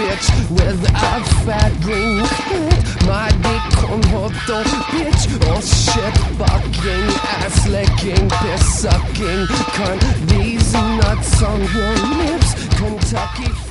bitch with a fat green clit. My dick cornhole bitch. Oh shit, fucking, ass licking, piss sucking cunt. These nuts on your lips, Kentucky